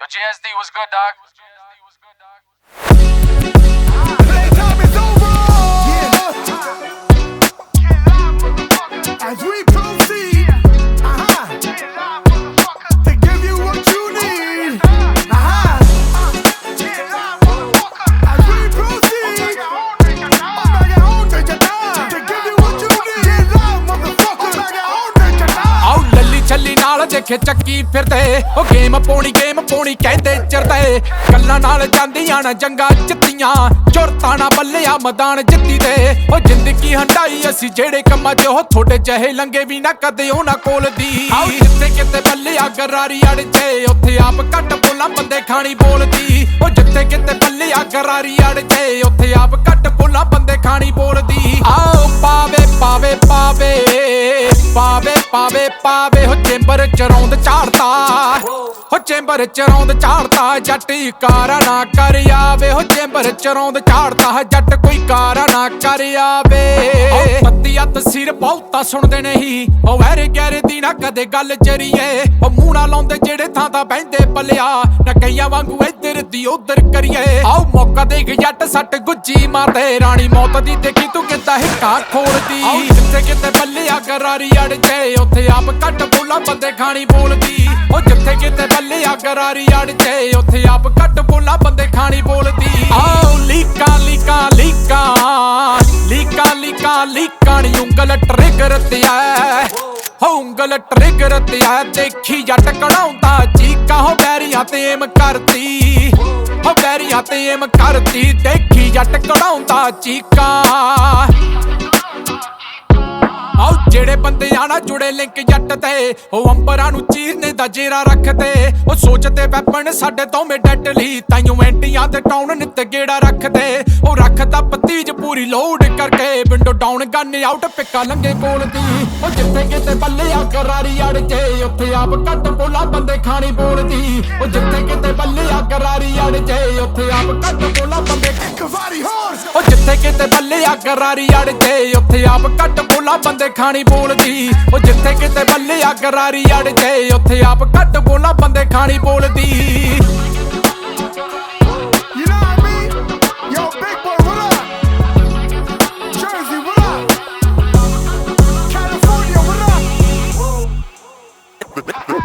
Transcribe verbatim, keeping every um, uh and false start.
Yo, J S D was good, dog. Playtime is over. Yeah. As we proceed, uh-huh, to give you what you need, uh-huh. As we proceed, Omega home, take your time. To give you what you need, get loud, motherfucker. Omega home, take your time. ਆਉ ਲੱਲੀ ਛੱਲੀ ਨਾਲ ਦੇਖੇ ਚੱਕੀ ਫਿਰਦੇ ਉਹ game ਪਾਉਣੀ game ਪਾਉਣੀ ਕਹਿੰਦੇ ਚਿਰਦੇ ਗੱਲਾਂ ਨਾਲ ਜਾਂਦੀਆਂ ਨਾ ਜੰਗਾਂ ਜਿੱਤੀਆਂ ਚੁਰਤਾਂ ਨਾ ਬੱਲਿਆ ਮੈਦਾਨ ਜਿੱਤੀ ਦੇ ਉਹ ਜ਼ਿੰਦਗੀ ਹੰਡਾਈ ਅਸੀਂ ਜਿਹੜੇ ਕੰਮਾਂ 'ਚ ਉਹ ਥੋੜੇ ਚਾਹੇ ਲੰਗੇ ਵੀ ਨਾ ਕਦੇ ਉਹਨਾਂ ਕੋਲ ਦੀ ਆਉ ਜਿੱਥੇ ਕਿਤੇ ਬੱਲਿਆ ਗਰਾਰੀ ਅੜ ਜੇ ਉੱਥੇ ਆਪ ਘੱਟ ਬੋਲਾਂ ਬੰਦੇ ਖਾਣੀ ਬੋਲਦੀ ਉਹ ਜਿੱਥੇ ਕਿਤੇ ਬੱਲਿਆ ਗਰਾਰੀ ਅੜ ਜੇ ਉੱਥੇ ਆਪ ਘੱਟ ਬੋਲਾਂ ਬੰਦੇ ਖਾਣੀ ਬੋਲਦੀ ਆਓ ਪਾਵੇ ਪਾਵੇ ਪਾਵੇ ਪਾਵੇ ਪਾਵੇ ਪਾਵੇ ਹੋ ਚੈਂਬਰ ਚਰੌਂਦ ਝਾੜਦਾ ਹੋ ਚੈਂਬਰ ਚਰੌਂਦ ਝਾੜਦਾ ਜੱਟ ਕਾਰਾ ਨਾ ਕਰ ਆਵੇ ਹੋ ਚੈਂਬਰ ਚਰੌਂਦ ਝਾੜਦਾ ਜੱਟ ਕੋਈ ਕਾਰਾ ਨਾ ਕਰ ਆਵੇ ਪੱਤੀਆ ਤਸੀਰ ਬਹੁਤਾ ਸੁਣਦੇ ਨਹੀਂ ਉਹ ਵੈਰੇ ਗੈਰੇ ਦੀ ਨਾ ਕਦੇ ਗੱਲ ਚਰੀਏ ਉਹ ਮੂੰਹ ਨਾ ਲਾਉਂਦੇ ਜਿਹੜੇ ਥਾਂ ਤਾਂ ਬਹਿੰਦੇ ਪੱਲਿਆ ਨਾ ਕਈਆਂ ਵਾਂਗੂ ਇੱਧਰ ਦੀ ਉੱਧਰ ਕਰੀਏ ਆਓ ਮੌਕਾ ਦੇਖ ਜੱਟ ਸੱਟ ਗੁੱਜੀ ਮਾਰਦੇ ਰਾਣੀ ਮੌਤ ਦੀ ਦੇਖੀ ਤੂੰ ਕਿੱਦਾਂ ਹਿੱਕਾ ਖੋਲਦੀ ਜਿੱਥੇ ਕਿਤੇ ਬੱਲਿਆ ਗਰਾਰੀ ਅੜ ਜੇ ਉੱਥੇ ਆਪ ਘੱਟ ਬੋਲਾਂ ਬੰਦੇ ਖਾਣੀ ਬੋਲਦੀ ਉਹ ਜਿੱਥੇ ਕਿਤੇ ਬੱਲਿਆ ਗਰਾਰੀ ਅੜ ਜੇ ਉੱਥੇ ਆਪ ਘੱਟ ਬੋਲਾਂ ਬੰਦੇ ਖਾਣੀ ਬੋਲਦੀ ਆਓ ਲੀਕਾਂ ਲੀਕਾਂ ਲੀਕਾਂ ਲੀਕਾਂ ਲੀਕਾਂ ਲੀਕਾਂ ਨੀ ਉਂਗਲ ਟ੍ਰਿਗਰ ਤੇ ਆ ਹੋ ਉਂਗਲ ਟ੍ਰਿਗਰ ਤੇ ਆ ਦੇਖੀ ਜੱਟ ਕਢਾਉਂਦਾ ਚੀਕਾਂ ਹੋ ਬੈਰੀਆਂ ਤੇ ਏਮ ਕਰਦੀ ਹੋ ਬੈਰੀਆਂ ਤੇ ਏਮ ਕਰਦੀ ਦੇਖੀ ਜੱਟ ਕਢਾਉਂਦਾ ਚੀਕਾਂ ਆਓ ਜਿਹੜੇ ਬੰਦੇ ਆਣਾ ਜੁੜੇ ਲਿੰਕ ਜੱਟ ਤੇ ਉਹ ਅੰਬਰਾਂ ਨੂੰ ਚੀਰਨੇ ਦਾ ਜੇਰਾ ਰੱਖਦੇ ਉਹ ਸੋਚਦੇ ਵੈਪਨ ਸਾਡੇ ਦੋਵੇਂ ਡੈਡਲੀ ਤਾਈਓ ਐਂਟੀਆਂ ਤੇ ਟਾਊਨ ਨਿੱਤ ਗੇੜਾ ਰੱਖਦੇ ਉਹ ਰੱਖਦਾ ਪਤੀਜ ਪੂਰੀ ਲੋਡ ਕਰਕੇ ਵਿੰਡੋ ਡਾਊਨ ਗਨ ਆਊਟ ਪਿੱਕਾ ਲੰਗੇ ਕੋਲ ਦੀ ਉਹ ਜਿੱਥੇ ਕਿਤੇ ਬੱਲਿਆ ਗਰਾਰੀ ਅੜ ਜੇ ਉੱਥੇ ਆਪ ਘੱਟ ਬੋਲਾ ਬੰਦੇ ਖਾਣੀ ਬੋਲਦੀ ਉਹ ਜਿੱਥੇ ਕਿਤੇ ਬੱਲਿਆ ਗਰਾਰੀ ਅੜ ਜੇ ਉੱਥੇ ਆਪ ਘੱਟ ਬੋਲਾ ਬੰਦੇ Cavalry horse. ਉਹ ਜਿੱਥੇ ਕਿਤੇ ਬੱਲਿਆ ਗਰਾਰੀ ਅੜ ਜੇ ਉੱਥੇ ਆਪ ਘੱਟ ਬੋਲਾ ਬੰਦੇ ਖਾਣੀ ਬੋਲਦੀ ਉਹ ਜਿੱਥੇ ਕਿਤੇ ਬੱਲਿਆ ਗਰਾਰੀ ਅੜ ਜੇ ਉੱਥੇ ਆਪ ਘੱਟ ਬੋਲਾ ਬੰਦੇ ਖਾਣੀ ਬੋਲਦੀ You know what I mean? Yo, big boy, what up? Jersey, what up? California, what up?